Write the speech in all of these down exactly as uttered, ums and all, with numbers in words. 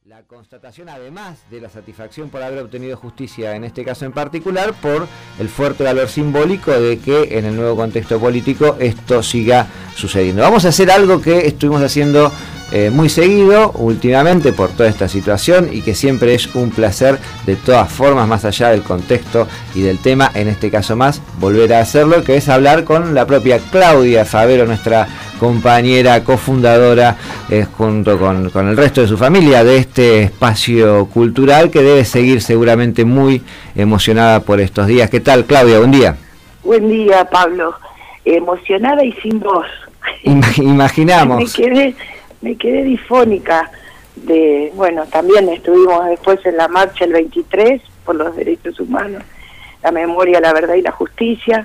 La constatación, además de la satisfacción por haber obtenido justicia, en este caso en particular, por el fuerte valor simbólico de que en el nuevo contexto político esto siga sucediendo. Vamos a hacer algo que estuvimos haciendo eh, muy seguido últimamente por toda esta situación y que siempre es un placer de todas formas, más allá del contexto y del tema, en este caso más, volver a hacerlo, que es hablar con la propia Claudia Favero, nuestra compañera, cofundadora, eh, junto con, con el resto de su familia, de este espacio cultural que debe seguir seguramente muy emocionada por estos días. ¿Qué tal, Claudia? Buen día. Buen día, Pablo. Emocionada y sin voz. Imaginamos. me quedé, me quedé difónica. De, bueno, también estuvimos después en la marcha el veintitrés por los derechos humanos, la memoria, la verdad y la justicia.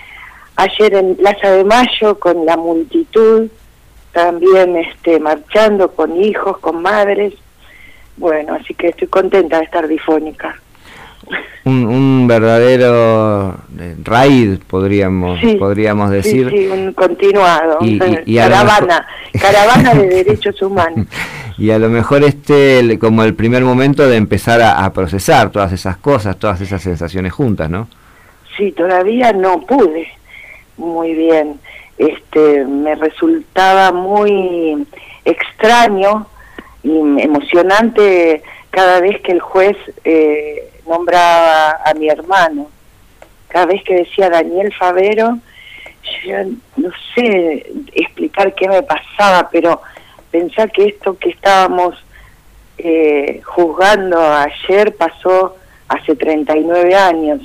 Ayer en Plaza de Mayo con la multitud, también este, marchando con hijos, con madres. Bueno, así que estoy contenta de estar difónica. Un, un verdadero raid, podríamos sí, podríamos decir. Sí, sí, un continuado, y, y, y caravana, mejor... caravana de derechos humanos. Y a lo mejor este como el primer momento de empezar a, a procesar todas esas cosas, todas esas sensaciones juntas, ¿no? Sí, todavía no pude muy bien. Este, me resultaba muy extraño y emocionante cada vez que el juez eh, nombraba a mi hermano. Cada vez que decía Daniel Favero, yo no sé explicar qué me pasaba, pero pensar que esto que estábamos eh, juzgando ayer pasó hace treinta y nueve años.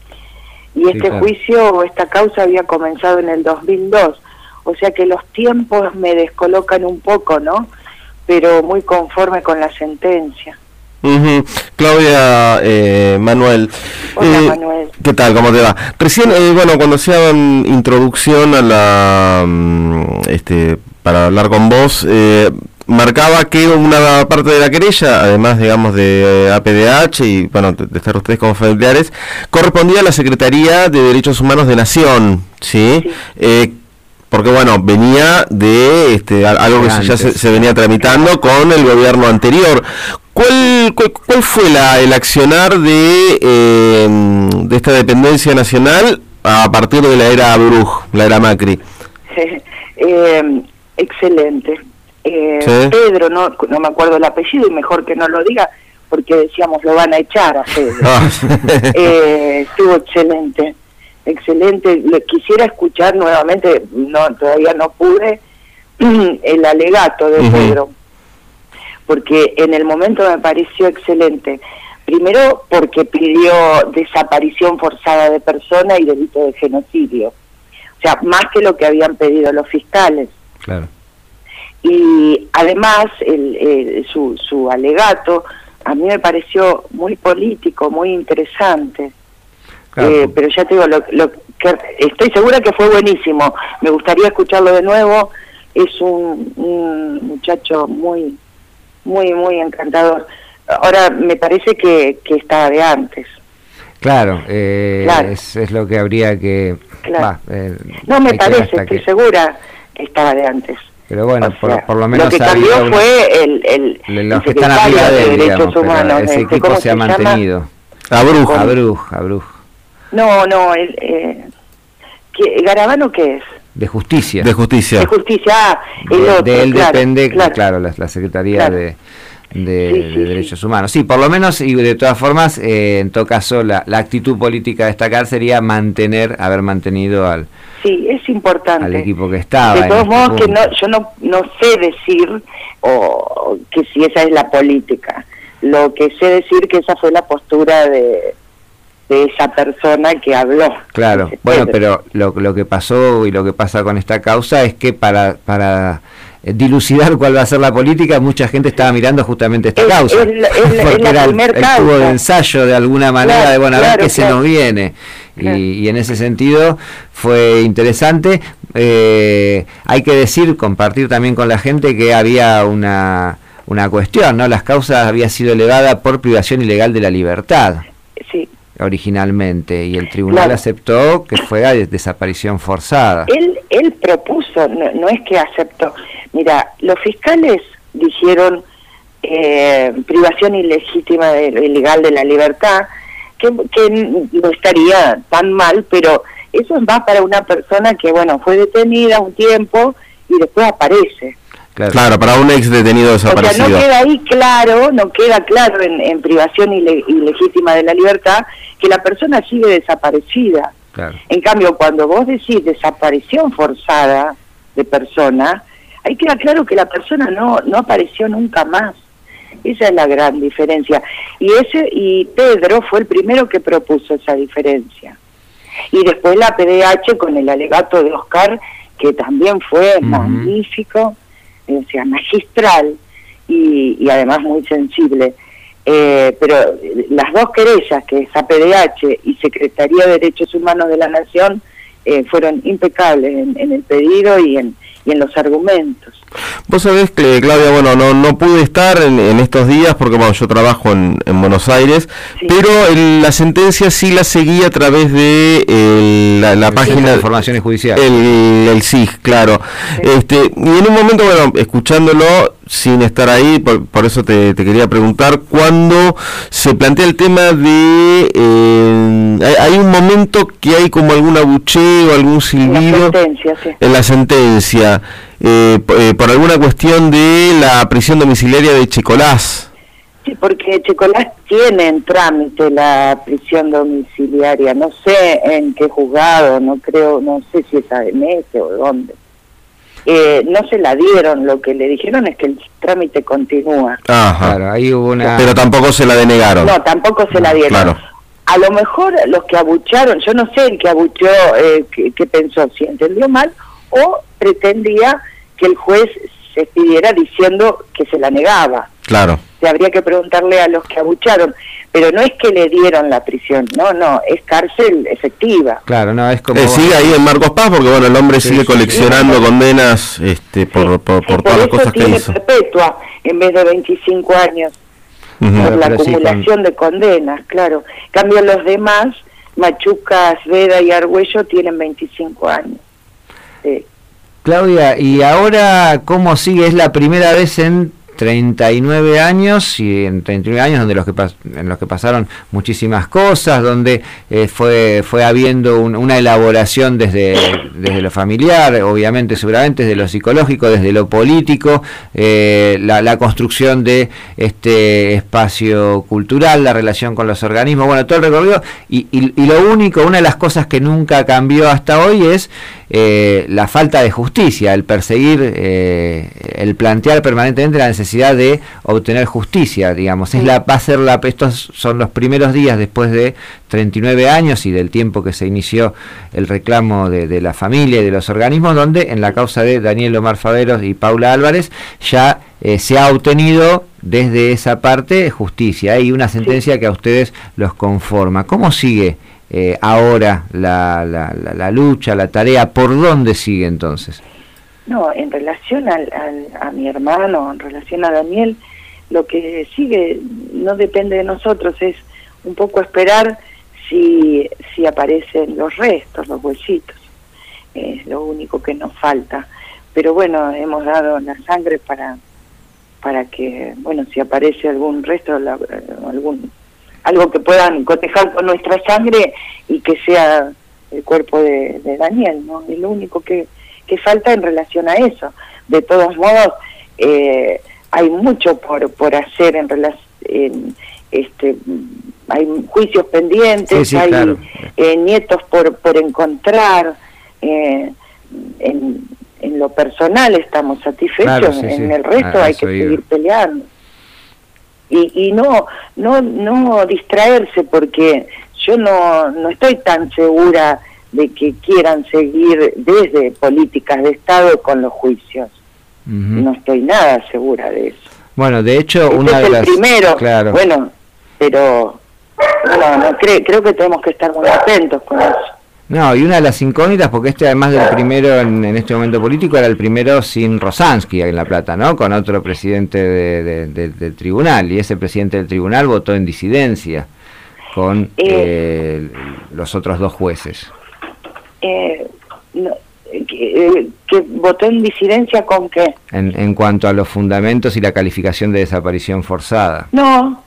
Y este sí, claro. juicio o esta causa había comenzado en el dos mil dos. O sea que los tiempos me descolocan un poco, ¿no? Pero muy conforme con la sentencia. Uh-huh. Claudia, eh, Manuel. Hola, eh, Manuel. ¿Qué tal? ¿Cómo te va? Recién, eh, bueno, cuando hacían introducción a la, este, para hablar con vos, eh, marcaba que una parte de la querella, además, digamos, de A P D H y, bueno, de estar ustedes como familiares, correspondía a la Secretaría de Derechos Humanos de Nación, ¿sí? sí. Eh, porque, bueno, venía de este algo que ya se, se venía tramitando con el gobierno anterior. ¿Cuál, cuál, cuál fue la, el accionar de, eh, de esta dependencia nacional a partir de la era Bruj, la era Macri? eh, excelente. Eh, ¿Sí? Pedro, no, no me acuerdo el apellido y mejor que no lo diga porque decíamos lo van a echar a Pedro. Ah. eh, estuvo excelente, excelente. Le quisiera escuchar nuevamente, no todavía no pude, el alegato de uh-huh. Pedro, porque en el momento me pareció excelente. Primero porque pidió desaparición forzada de persona y delito de genocidio, o sea, más que lo que habían pedido los fiscales. Claro. Y además el, el, su, su alegato a mí me pareció muy político, muy interesante. Claro. Eh, pero ya te digo, lo, lo que estoy segura que fue buenísimo. Me gustaría escucharlo de nuevo. Es un, un muchacho muy, muy, muy encantador. Ahora me parece que, que estaba de antes. Claro, eh, claro. Es, es lo que habría que... Claro. Va, eh, no me parece, estoy que... segura que estaba de antes. Pero bueno, o sea, por, por lo menos... Lo que cambió una... fue el, el, los el que están arriba de, de Derechos digamos, Humanos. Ese este, equipo se ha mantenido. Abruj, Abruj, Abruj. No, no, el, eh, ¿qué, ¿Garabano qué es? De Justicia. De Justicia. De Justicia, ah, el de, otro, de él claro, depende, claro, claro la, la Secretaría claro. de... de, sí, de sí, Derechos sí. Humanos. Sí, por lo menos, y de todas formas, eh, en todo caso, la, la actitud política a destacar sería mantener, haber mantenido al... Sí, es importante. Al equipo que estaba. De todos este modos, punto. que no, yo no, no sé decir o que si esa es la política. Lo que sé decir que esa fue la postura de, de esa persona que habló. Claro, bueno, pero lo, lo que pasó y lo que pasa con esta causa es que para... para dilucidar cuál va a ser la política, mucha gente estaba mirando justamente esta es, causa, es, es, porque es era el, el tubo de ensayo de alguna manera, claro, de bueno, a ver claro, qué claro. se nos viene, claro. y, y en ese sentido fue interesante. Eh, hay que decir, compartir también con la gente que había una, una cuestión, ¿no? Las causas había sido elevada por privación ilegal de la libertad. Sí. Originalmente, y el tribunal claro. aceptó que fue a desaparición forzada. Él, él propuso, no, no es que aceptó. Mira, los fiscales dijeron eh, privación ilegítima de, ilegal de la libertad, que, que no estaría tan mal, pero eso va para una persona que, bueno, fue detenida un tiempo y después aparece. Claro, claro, para un ex detenido desaparecido. O sea, no queda ahí claro, no queda claro en, en privación ile, ilegítima de la libertad que la persona sigue desaparecida. Claro. En cambio, cuando vos decís desaparición forzada de persona, ahí queda claro que la persona no no apareció nunca más. Esa es la gran diferencia. Y ese y Pedro fue el primero que propuso esa diferencia. Y después la P D H con el alegato de Oscar, que también fue uh-huh. magnífico, o sea, magistral y, y además muy sensible. Eh, pero las dos querellas, que es A P D H y Secretaría de Derechos Humanos de la Nación, eh, fueron impecables en, en el pedido y en, y en los argumentos. Vos sabés que, Claudia, bueno, no no pude estar en, en estos días porque, bueno, yo trabajo en, en Buenos Aires, sí. pero el, la sentencia sí la seguí a través de el, la, la página de Informaciones Judiciales. El, el S I G, claro. Sí. Este, y en un momento, bueno, escuchándolo, sin estar ahí, por, por eso te, te quería preguntar, cuando se plantea el tema de... Eh, hay, hay un momento que hay como algún abucheo, algún silbido... En la sentencia, sí. En la sentencia. Eh, eh, por alguna cuestión de la prisión domiciliaria de Checolás. Sí, porque Checolás tiene en trámite la prisión domiciliaria, no sé en qué juzgado, no creo, no sé si es A M S o dónde. Eh, no se la dieron, lo que le dijeron es que el trámite continúa. Ajá. Claro, ahí hubo una... Pero tampoco se la denegaron. No, tampoco se no, la dieron. Claro. A lo mejor los que abucharon, yo no sé el que abuchó, eh, qué, qué pensó, si entendió mal o pretendía que el juez se pidiera diciendo que se la negaba. Claro. Se habría que preguntarle a los que abucharon, pero no es que le dieron la prisión, no, no, es cárcel efectiva. Claro, no, es como... Eh, sigue ahí en Marcos Paz porque, bueno, el hombre sí, sigue coleccionando sí, condenas este, por, sí, por, por sí, todas las cosas que hizo. Perpetua en vez de veinticinco años, uh-huh. por claro, la acumulación sí, con... de condenas, claro. En cambio los demás, Machuca, Veda y Argüello, tienen veinticinco años. Sí. Claudia, ¿y ahora cómo sigue? Es la primera vez en treinta y nueve años, y en treinta y nueve años donde los que pas en los que pasaron muchísimas cosas, donde eh, fue fue habiendo un, una elaboración desde desde lo familiar, obviamente, seguramente desde lo psicológico, desde lo político, eh, la, la construcción de este espacio cultural, la relación con los organismos, bueno, todo el recorrido, y, y, y lo único, una de las cosas que nunca cambió hasta hoy es eh, la falta de justicia, el perseguir, eh, el plantear permanentemente la necesidad de obtener justicia, digamos. Es la, va a ser la, estos son los primeros días después de treinta y nueve años y del tiempo que se inició el reclamo de, de la familia y de los organismos, donde en la causa de Daniel Omar Faveros y Paula Álvarez ya eh, se ha obtenido desde esa parte justicia, ¿eh? Y una sentencia que a ustedes los conforma. ¿Cómo sigue eh, ahora la, la, la, la lucha, la tarea? ¿Por dónde sigue entonces? No, en relación al, al, a mi hermano, en relación a Daniel, lo que sigue no depende de nosotros, es un poco esperar si, si aparecen los restos, los huesitos. Es lo único que nos falta. Pero bueno, hemos dado la sangre para para que, bueno, si aparece algún resto, la, algún algo que puedan cotejar con nuestra sangre y que sea el cuerpo de, de Daniel, ¿no? Es lo único que que falta en relación a eso. De todos modos, eh, hay mucho por por hacer en relación, este, hay juicios pendientes, sí, sí, hay claro. eh, nietos por por encontrar, eh, en, en lo personal estamos satisfechos, claro, sí, en sí. el resto ah, hay que seguir iba. peleando. Y, y no, no, no distraerse, porque yo no, no estoy tan segura de que quieran seguir desde políticas de Estado con los juicios. Uh-huh. No estoy nada segura de eso. Bueno, de hecho, este una es de el las... primero, claro. bueno, pero no, no creo, creo que tenemos que estar muy atentos con eso. No, y una de las incógnitas, porque este además del primero en, en este momento político, era el primero sin Rosansky en La Plata, ¿no? Con otro presidente de, de, de, del tribunal, y ese presidente del tribunal votó en disidencia con eh, eh, los otros dos jueces. Eh, no, que, que votó en disidencia con qué. En, en cuanto a los fundamentos y la calificación de desaparición forzada. No,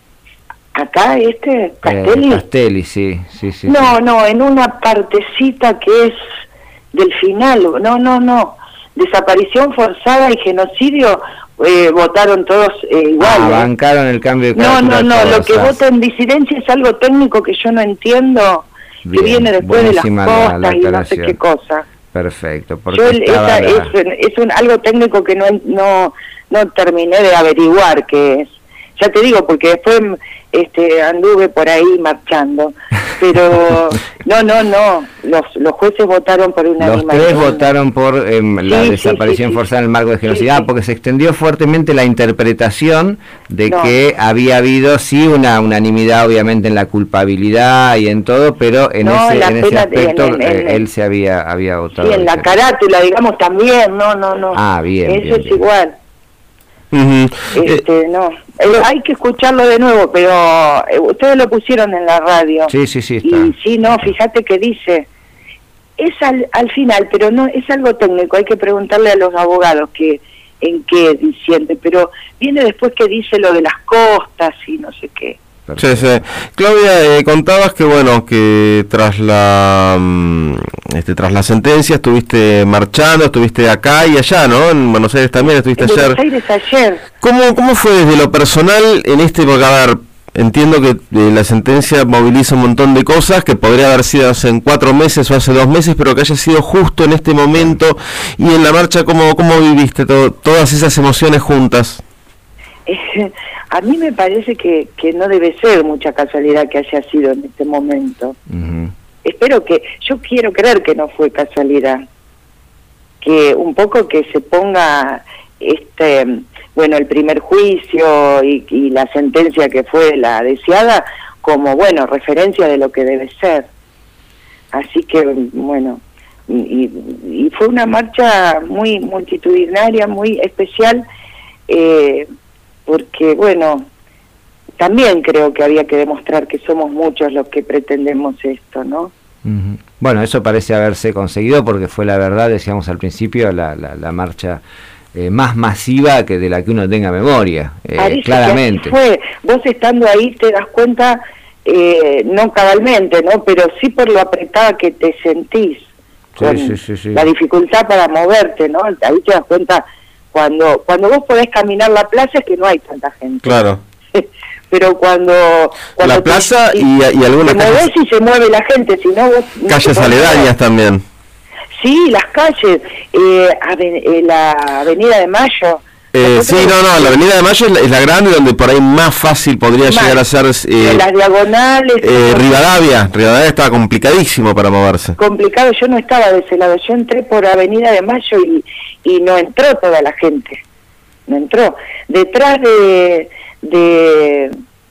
acá este, Castelli. Eh, Castelli, sí, sí, sí. No, sí. no, en una partecita que es del final, no, no, no. Desaparición forzada y genocidio, eh, votaron todos eh, igual. Ah, ¿eh? bancaron el cambio de No, carátula no, no, todos, lo que ah. vota en disidencia es algo técnico que yo no entiendo, Bien, que viene después de las buenísima la- costas la y no sé aclaración. qué cosa. Perfecto, porque Yo estaba esa, la- es, es un algo técnico que no, no no terminé de averiguar qué es. Ya te digo, porque después este anduve por ahí marchando. Pero no, no, no. Los los jueces votaron por una Los tres votaron por eh, la Sí, desaparición sí, sí, forzada en el marco de genocidio, sí, ah, sí. porque se extendió fuertemente la interpretación de No. que había habido, sí, una unanimidad obviamente en la culpabilidad y en todo, pero en No, ese, la en ese pena- aspecto en- en- eh, en- él se había, había votado. Sí, en la diferente. carátula, digamos, también. No, no, no. Ah, bien, Eso bien, es bien. igual. Ujú. Eh, Este, no. Eh, hay que escucharlo de nuevo, pero eh, ustedes lo pusieron en la radio. Sí, sí, sí, está. Y sí, no, fíjate que dice, es al, al final, pero no es algo técnico, hay que preguntarle a los abogados que en qué diciende, pero viene después que dice lo de las costas y no sé qué. Sí, sí. Claudia, eh, contabas que bueno, que tras la mm, este, tras la sentencia estuviste marchando, estuviste acá y allá, ¿no? En Buenos Aires también estuviste En ayer. Buenos Aires ayer. ¿Cómo, ¿Cómo fue desde lo personal en este, porque a ver, entiendo que eh, la sentencia moviliza un montón de cosas, que podría haber sido hace en cuatro meses o hace dos meses, pero que haya sido justo en este momento, y en la marcha, ¿cómo, cómo viviste todo, todas esas emociones juntas? Eh, a mí me parece que, que no debe ser mucha casualidad que haya sido en este momento. Ujú. Espero que, yo quiero creer que no fue casualidad, que un poco que se ponga este, bueno, el primer juicio y, y la sentencia que fue la deseada como, bueno, referencia de lo que debe ser. Así que, bueno, y, y fue una marcha muy multitudinaria, muy especial, eh, porque, bueno, también creo que había que demostrar que somos muchos los que pretendemos esto, ¿no? Ujú. Bueno, eso parece haberse conseguido porque fue la verdad, decíamos al principio, la, la, la marcha eh, más masiva que de la que uno tenga memoria, eh, Parece claramente. que así fue. Vos estando ahí te das cuenta, eh, no cabalmente, ¿no? Pero sí por lo apretada que te sentís, Sí, con sí, sí, sí. la dificultad para moverte, ¿no? Ahí te das cuenta, cuando cuando vos podés caminar la plaza es que no hay tanta gente. Claro. Pero cuando... cuando La te- plaza y, y y algunas te movés calles, y se mueve la gente, si no vos... no te calles podés aledañas mover. también. Sí, las calles, eh, aven- eh, la Avenida de Mayo. Eh, Nosotros- sí, no, no, la Avenida de Mayo es la, es la grande, donde por ahí más fácil podría Más. llegar a ser eh, las diagonales... eh, Rivadavia. Rivadavia estaba complicadísimo para moverse. complicado, yo no estaba de ese lado, yo entré por Avenida de Mayo y, y no entró toda la gente, no entró. Detrás de, de,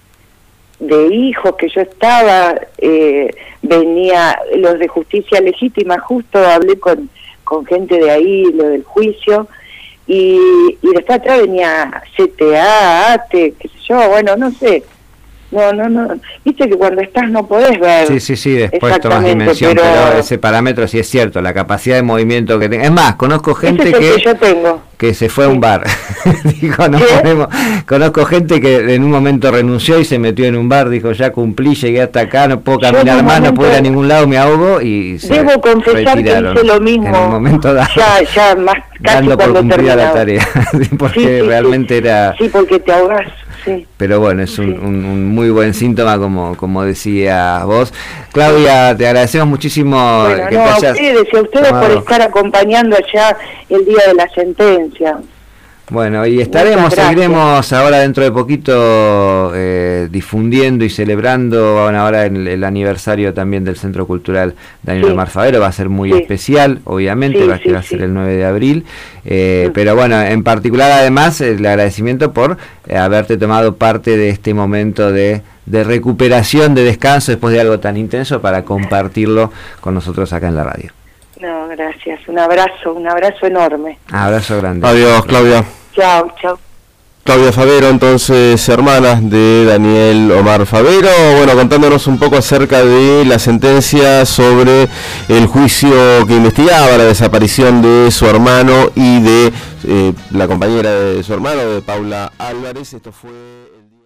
de hijos que yo estaba, eh, venía los de Justicia Legítima, justo hablé con, con gente de ahí, lo del juicio, y, y después atrás venía C T A, A T E, qué sé yo, bueno, no sé. No, no, no. Viste que cuando estás no podés ver. Sí, sí, sí, después tomas exactamente, dimensión, pero... pero ese parámetro sí es cierto, la capacidad de movimiento que tenga. Es más, conozco gente ese es el que, que yo tengo. que se fue a un Sí. bar. Dijo, no ¿Qué? podemos. Conozco gente que en un momento renunció y se metió en un bar, dijo, ya cumplí, llegué hasta acá, no puedo Yo en caminar un más, no momento- puedo ir a ningún lado, me ahogo y se Debo confesar retiraron. que hice lo mismo. En un momento dado, Ya, ya, más casi dando por cuando cumplida la terminaba. tarea, porque Sí, sí, realmente sí. era... Sí, porque te ahogás, sí. Pero bueno, es un, Sí. un, un muy buen síntoma, como como decías vos. Claudia, te agradecemos muchísimo Bueno, que no, te a hayas ustedes y a ustedes por tomado- estar acompañando allá el día de la sentencia. Bueno, y estaremos, Muchas gracias. seguiremos ahora dentro de poquito eh, difundiendo y celebrando, bueno, ahora el, el aniversario también del Centro Cultural Daniel Sí. Omar Favero, va a ser muy Sí. especial, obviamente, Sí, va, sí, que va a sí. ser el nueve de abril, eh, Sí. pero bueno, en particular además el agradecimiento por eh, haberte tomado parte de este momento de, de recuperación, de descanso después de algo tan intenso para compartirlo con nosotros acá en la radio. No, gracias. Un abrazo, un abrazo enorme. Abrazo grande. Adiós, Claudia. Chao, chao. Claudia Favero, entonces, hermana de Daniel Omar Favero, bueno, contándonos un poco acerca de la sentencia sobre el juicio que investigaba la desaparición de su hermano y de eh, la compañera de su hermano, de Paula Álvarez. Esto fue el día...